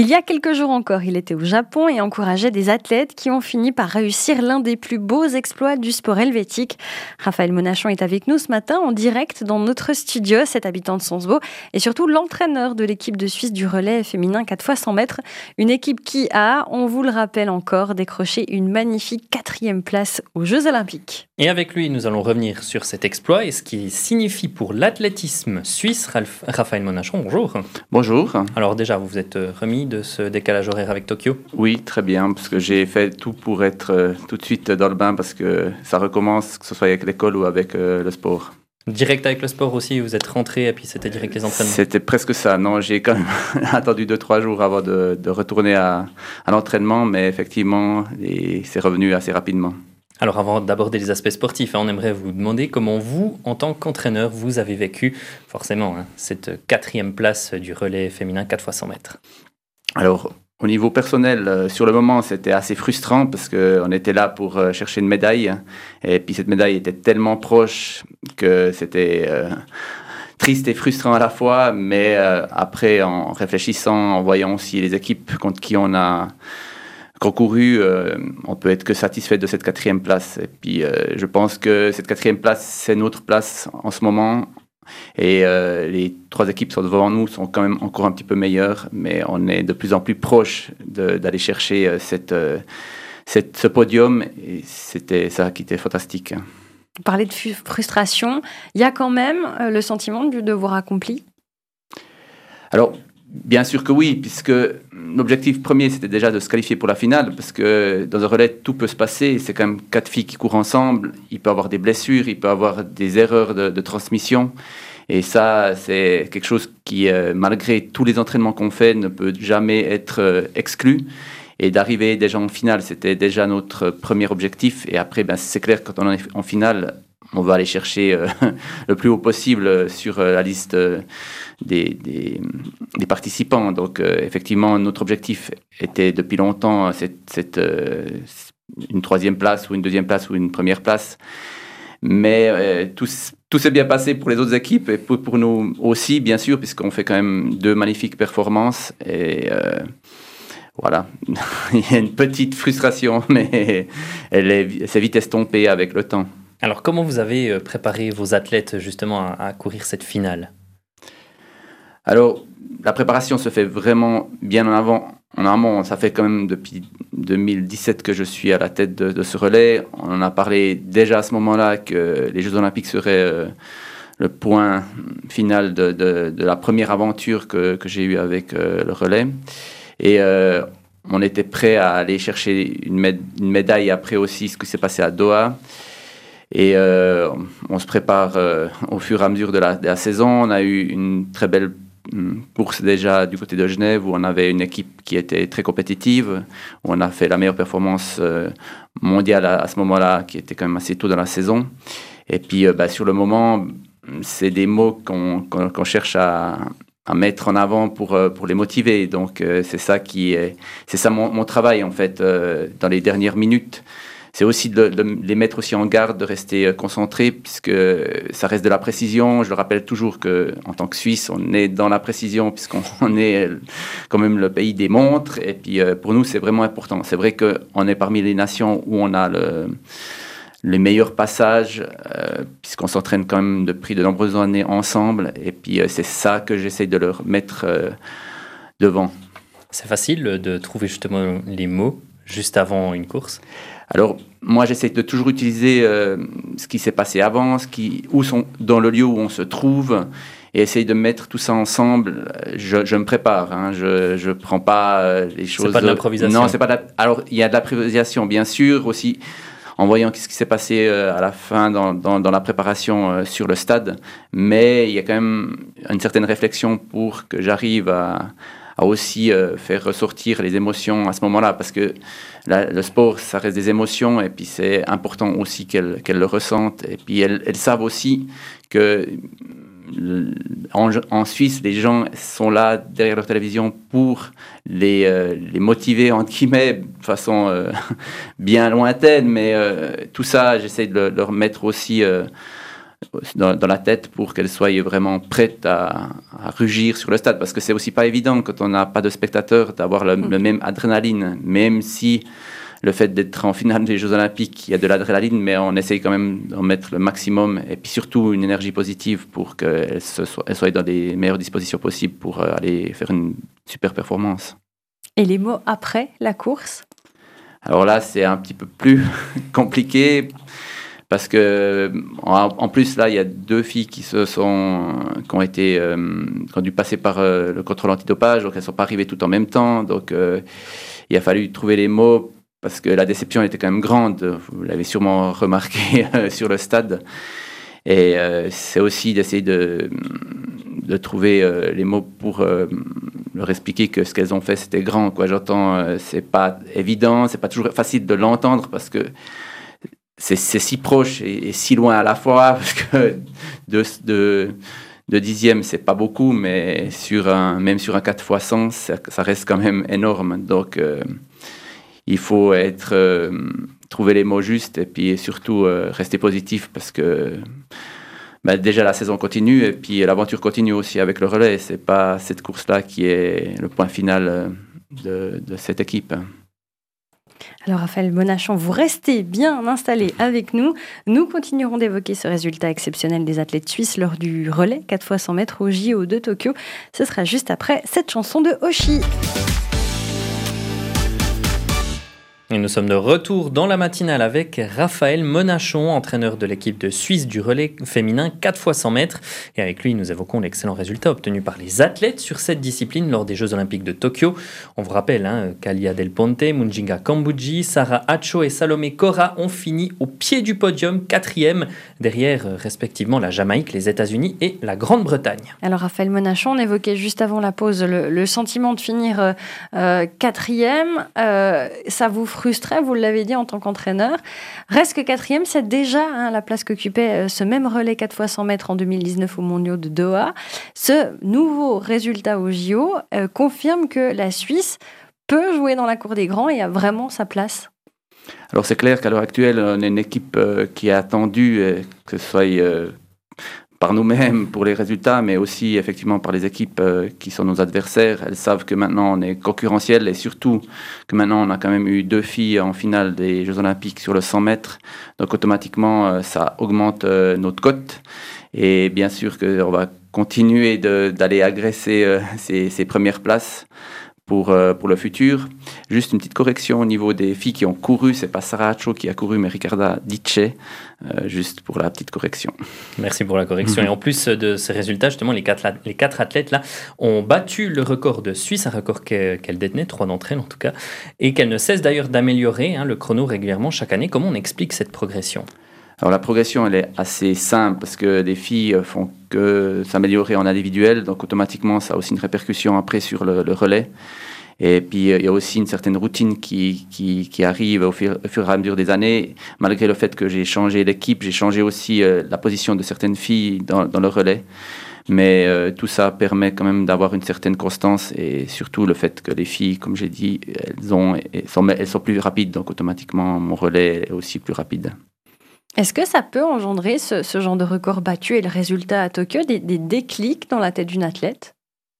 Il y a quelques jours encore, il était au Japon et encourageait des athlètes qui ont fini par réussir l'un des plus beaux exploits du sport helvétique. Raphaël Monachon est avec nous ce matin en direct dans notre studio, cet habitant de Sonsbo, et surtout l'entraîneur de l'équipe de Suisse du relais féminin 4x100 mètres. Une équipe qui a, on vous le rappelle encore, décroché une magnifique 4e place aux Jeux Olympiques. Et avec lui, nous allons revenir sur cet exploit et ce qu'il signifie pour l'athlétisme suisse. Raphaël Monachon, bonjour. Bonjour. Alors déjà, vous vous êtes remis de ce décalage horaire avec Tokyo ? Oui, très bien, parce que j'ai fait tout pour être tout de suite dans le bain, parce que ça recommence, que ce soit avec l'école ou avec le sport. Direct avec le sport aussi, vous êtes rentré et puis c'était direct les entraînements ? C'était presque ça, non, j'ai quand même attendu 2-3 jours avant de retourner à l'entraînement, mais effectivement, c'est revenu assez rapidement. Alors avant d'aborder les aspects sportifs, on aimerait vous demander comment vous, en tant qu'entraîneur, vous avez vécu forcément cette 4e place du relais féminin 4x100 mètres. Alors, au niveau personnel, sur le moment, c'était assez frustrant parce qu'on était là pour chercher une médaille. Et puis cette médaille était tellement proche que c'était triste et frustrant à la fois. Mais après, en réfléchissant, en voyant aussi les équipes contre qui on a concouru, on peut être que satisfait de cette 4e place. Et puis, je pense que cette 4e place, c'est notre place en ce moment. Et les 3 équipes qui sont devant nous sont quand même encore un petit peu meilleures, mais on est de plus en plus proche d'aller chercher ce podium. Et c'était ça qui était fantastique. Vous parlez de frustration. Il y a quand même le sentiment du devoir accompli ? Alors, bien sûr que oui, puisque l'objectif premier, c'était déjà de se qualifier pour la finale, parce que dans un relais, tout peut se passer. C'est quand même 4 filles qui courent ensemble. Il peut y avoir des blessures, il peut y avoir des erreurs de transmission. Et ça, c'est quelque chose qui, malgré tous les entraînements qu'on fait, ne peut jamais être exclu. Et d'arriver déjà en finale, c'était déjà notre premier objectif. Et après, c'est clair, quand on est en finale, on va aller chercher le plus haut possible sur la liste des participants. Donc, effectivement, notre objectif était depuis longtemps une 3e place ou une 2e place ou une 1re place. Mais tout s'est bien passé pour les autres équipes et pour nous aussi, bien sûr, puisqu'on fait quand même 2 magnifiques performances. Et voilà, il y a une petite frustration, mais elle s'est vite estompée avec le temps. Alors, comment vous avez préparé vos athlètes justement à courir cette finale ? Alors, la préparation se fait vraiment bien en amont. Ça fait quand même depuis 2017 que je suis à la tête de ce relais. On en a parlé déjà à ce moment-là que les Jeux Olympiques seraient le point final de la première aventure que j'ai eue avec le relais. Et on était prêt à aller chercher une médaille après aussi ce qui s'est passé à Doha. Et on se prépare au fur et à mesure de la saison. On a eu une très belle course déjà du côté de Genève où on avait une équipe qui était très compétitive, où on a fait la meilleure performance mondiale à ce moment-là, qui était quand même assez tôt dans la saison. Et puis sur le moment, c'est des mots qu'on cherche à mettre en avant pour les motiver. Donc c'est ça mon travail en fait dans les dernières minutes. C'est aussi de les mettre aussi en garde, de rester concentrés, puisque ça reste de la précision. Je le rappelle toujours qu'en tant que Suisse, on est dans la précision, puisqu'on est quand même le pays des montres. Et puis, pour nous, c'est vraiment important. C'est vrai qu'on est parmi les nations où on a les meilleurs passages, puisqu'on s'entraîne quand même depuis de nombreuses années ensemble. Et puis, c'est ça que j'essaie de leur mettre devant. C'est facile de trouver justement les mots juste avant une course ? Alors, moi, j'essaie de toujours utiliser ce qui s'est passé avant, dans le lieu où on se trouve, et essayer de mettre tout ça ensemble. Je me prépare, je ne prends pas les choses... C'est pas de l'improvisation. Non, c'est pas Alors, il y a de l'improvisation, bien sûr, aussi, en voyant ce qui s'est passé à la fin dans la préparation sur le stade, mais il y a quand même une certaine réflexion pour que j'arrive à aussi faire ressortir les émotions à ce moment-là, parce que le sport, ça reste des émotions, et puis c'est important aussi qu'elles le ressentent, et puis elles savent aussi que en Suisse, les gens sont là derrière leur télévision pour les motiver, entre guillemets, de façon bien lointaine, mais tout ça, j'essaie de leur mettre aussi dans la tête pour qu'elles soient vraiment prêtes à rugir sur le stade. Parce que c'est aussi pas évident quand on n'a pas de spectateurs d'avoir le même adrénaline, même si le fait d'être en finale des Jeux Olympiques, il y a de l'adrénaline, mais on essaye quand même d'en mettre le maximum et puis surtout une énergie positive pour qu'elles soient dans les meilleures dispositions possibles pour aller faire une super performance. Et les mots après la course ? Alors là, c'est un petit peu plus compliqué parce que en plus là, il y a 2 filles qui ont dû passer par le contrôle antidopage, donc elles sont pas arrivées toutes en même temps, donc il a fallu trouver les mots parce que la déception était quand même grande. Vous l'avez sûrement remarqué sur le stade. Et c'est aussi d'essayer de trouver les mots pour leur expliquer que ce qu'elles ont fait, c'était grand, quoi. J'entends, c'est pas évident, c'est pas toujours facile de l'entendre parce que c'est si proche et si loin à la fois, parce que de dixième, c'est pas beaucoup, mais même sur un 4x100, ça reste quand même énorme. Donc, il faut trouver les mots justes et puis surtout rester positif parce que déjà la saison continue et puis l'aventure continue aussi avec le relais. C'est pas cette course-là qui est le point final de cette équipe. Alors Raphaël Monachon, vous restez bien installé avec nous. Nous continuerons d'évoquer ce résultat exceptionnel des athlètes suisses lors du relais 4x100 mètres au JO de Tokyo. Ce sera juste après cette chanson de Oshi. Et nous sommes de retour dans la matinale avec Raphaël Monachon, entraîneur de l'équipe de Suisse du relais féminin 4x100 mètres. Et avec lui, nous évoquons l'excellent résultat obtenu par les athlètes sur cette discipline lors des Jeux Olympiques de Tokyo. On vous rappelle, Kalia Del Ponte, Munjinga Kambuji, Sarah Hacho et Salomé Cora ont fini au pied du podium, 4e, derrière respectivement la Jamaïque, les États-Unis et la Grande-Bretagne. Alors Raphaël Monachon, on évoquait juste avant la pause le sentiment de finir 4e. Ça vous frustrait, vous l'avez dit en tant qu'entraîneur. Reste que 4e, c'est déjà la place qu'occupait ce même relais 4x100 mètres en 2019 aux Mondiaux de Doha. Ce nouveau résultat au JO confirme que la Suisse peut jouer dans la cour des grands et a vraiment sa place. Alors c'est clair qu'à l'heure actuelle, on est une équipe qui est attendue, que ce soit par nous-mêmes pour les résultats, mais aussi effectivement par les équipes qui sont nos adversaires. Elles savent que maintenant on est concurrentiel et surtout que maintenant on a quand même eu 2 filles en finale des Jeux Olympiques sur le 100 mètres. Donc automatiquement ça augmente notre cote et bien sûr qu'on va continuer d'aller agresser ces premières places pour le futur. Juste une petite correction au niveau des filles qui ont couru, c'est pas Sarah Hacho qui a couru, mais Ricarda Dice, juste pour la petite correction. Merci pour la correction. Et en plus de ces résultats, justement, les quatre athlètes là ont battu le record de Suisse, un record qu'elles détenaient, 3 d'entre elles en tout cas, et qu'elles ne cessent d'ailleurs d'améliorer le chrono régulièrement chaque année. Comment on explique cette progression ? Alors la progression, elle est assez simple parce que les filles font que s'améliorer en individuel, donc automatiquement ça a aussi une répercussion après sur le relais. Et puis il y a aussi une certaine routine qui arrive au fur et à mesure des années. Malgré le fait que j'ai changé l'équipe, j'ai changé aussi la position de certaines filles dans le relais. Mais tout ça permet quand même d'avoir une certaine constance et surtout le fait que les filles, comme j'ai dit, elles sont plus rapides, donc automatiquement mon relais est aussi plus rapide. Est-ce que ça peut engendrer ce genre de record battu et le résultat à Tokyo, des déclics dans la tête d'une athlète ?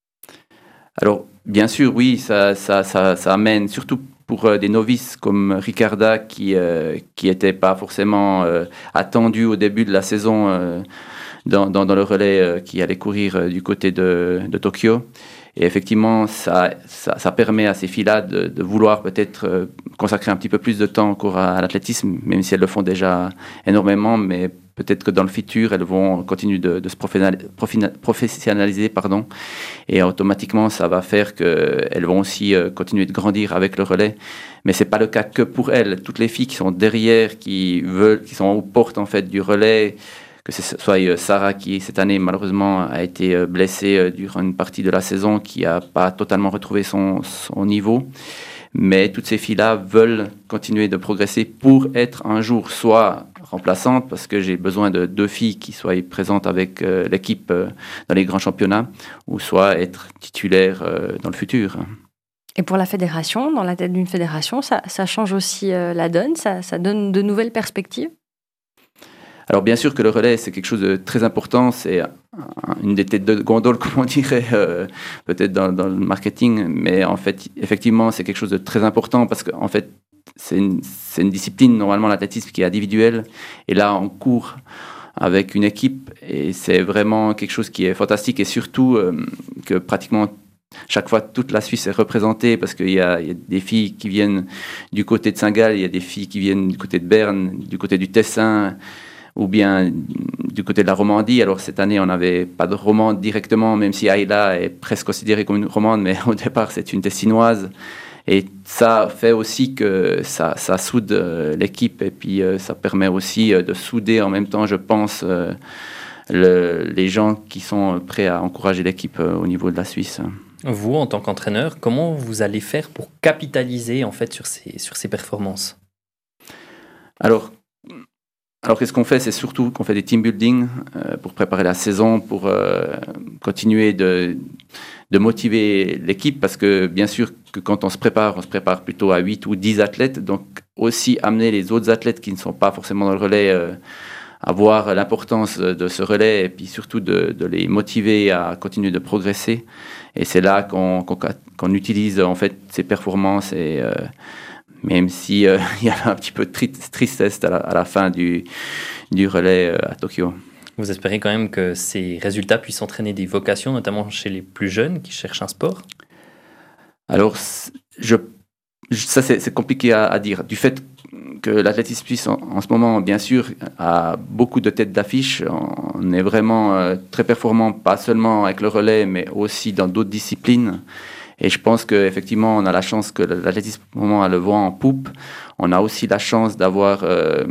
Alors, bien sûr, oui, ça amène, surtout pour des novices comme Ricarda qui n'était pas forcément attendue au début de la saison dans le relais qui allait courir du côté de Tokyo. Et effectivement, ça permet à ces filles-là de vouloir peut-être consacrer un petit peu plus de temps encore à l'athlétisme, même si elles le font déjà énormément, mais peut-être que dans le futur, elles vont continuer de se professionnaliser, et automatiquement, ça va faire qu'elles vont aussi continuer de grandir avec le relais. Mais c'est pas le cas que pour elles. Toutes les filles qui sont derrière, qui sont aux portes en fait du relais, que ce soit Sarah qui, cette année, malheureusement, a été blessée durant une partie de la saison, qui n'a pas totalement retrouvé son niveau. Mais toutes ces filles-là veulent continuer de progresser pour être un jour soit remplaçantes, parce que j'ai besoin de 2 filles qui soient présentes avec l'équipe dans les grands championnats, ou soit être titulaires dans le futur. Et pour la fédération, dans la tête d'une fédération, ça change aussi la donne, ça donne de nouvelles perspectives ? Alors bien sûr que le relais, c'est quelque chose de très important, c'est une des têtes de gondole, comme on dirait, peut-être dans le marketing, mais en fait, effectivement, c'est quelque chose de très important parce qu'en fait, c'est une discipline, normalement, l'athlétisme qui est individuelle, et là, on court avec une équipe, et c'est vraiment quelque chose qui est fantastique, et surtout que pratiquement chaque fois, toute la Suisse est représentée parce qu'il y a des filles qui viennent du côté de Saint-Gall, il y a des filles qui viennent du côté de Berne, du côté du Tessin, ou bien du côté de la Romandie. Alors cette année, on n'avait pas de romande directement, même si Ayla est presque considérée comme une romande, mais au départ, c'est une Tessinoise. Et ça fait aussi que ça soude l'équipe, et puis ça permet aussi de souder en même temps, je pense, les gens qui sont prêts à encourager l'équipe au niveau de la Suisse. Vous, en tant qu'entraîneur, comment vous allez faire pour capitaliser en fait sur ces performances ? Alors, qu'est-ce qu'on fait ? C'est surtout qu'on fait des team building pour préparer la saison, pour continuer de motiver l'équipe, parce que bien sûr que quand on se prépare plutôt à 8 ou 10 athlètes, donc aussi amener les autres athlètes qui ne sont pas forcément dans le relais à voir l'importance de ce relais, et puis surtout de les motiver à continuer de progresser. Et c'est là qu'on utilise en fait ces performances, et même si il y a un petit peu de tristesse à la fin du relais à Tokyo. Vous espérez quand même que ces résultats puissent entraîner des vocations, notamment chez les plus jeunes qui cherchent un sport ? Alors, ça c'est compliqué à dire. Du fait que l'athlétisme suisse en ce moment, bien sûr, a beaucoup de têtes d'affiche. On est vraiment très performant, pas seulement avec le relais, mais aussi dans d'autres disciplines. Et je pense qu'effectivement, on a la chance que l'athlétisme, au moment, a le vent en poupe. On a aussi la chance d'avoir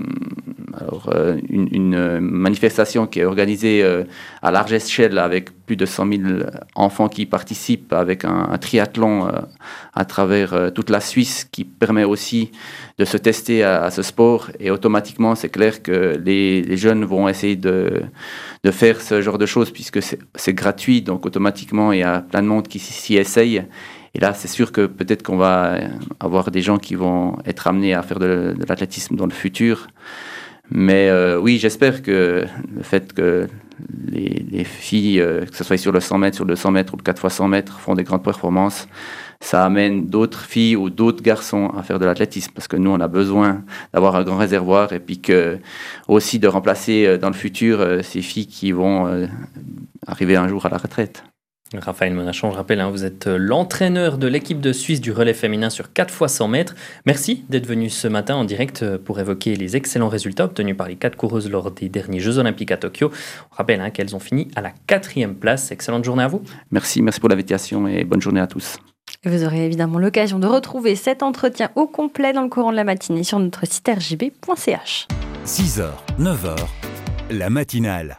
une manifestation qui est organisée à large échelle, avec plus de 100 000 enfants qui participent, avec un triathlon à travers toute la Suisse, qui permet aussi de se tester à ce sport. Et automatiquement, c'est clair que les jeunes vont essayer de faire ce genre de choses, puisque c'est gratuit. Donc automatiquement, il y a plein de monde qui s'y essaye. Et là, c'est sûr que peut-être qu'on va avoir des gens qui vont être amenés à faire de l'athlétisme dans le futur. Mais oui, j'espère que le fait que les filles, que ce soit sur le 100 mètres, sur le 200 mètres ou le 4x100 mètres, font des grandes performances, ça amène d'autres filles ou d'autres garçons à faire de l'athlétisme. Parce que nous, on a besoin d'avoir un grand réservoir, et puis aussi de remplacer dans le futur ces filles qui vont arriver un jour à la retraite. Raphaël Monachon, je rappelle, vous êtes l'entraîneur de l'équipe de Suisse du relais féminin sur 4x100 mètres. Merci d'être venu ce matin en direct pour évoquer les excellents résultats obtenus par les 4 coureuses lors des derniers Jeux Olympiques à Tokyo. On rappelle qu'elles ont fini à la 4e place. Excellente journée à vous. Merci pour l'invitation et bonne journée à tous. Vous aurez évidemment l'occasion de retrouver cet entretien au complet dans le courant de la matinée sur notre site rjb.ch. 6h, 9h, la matinale.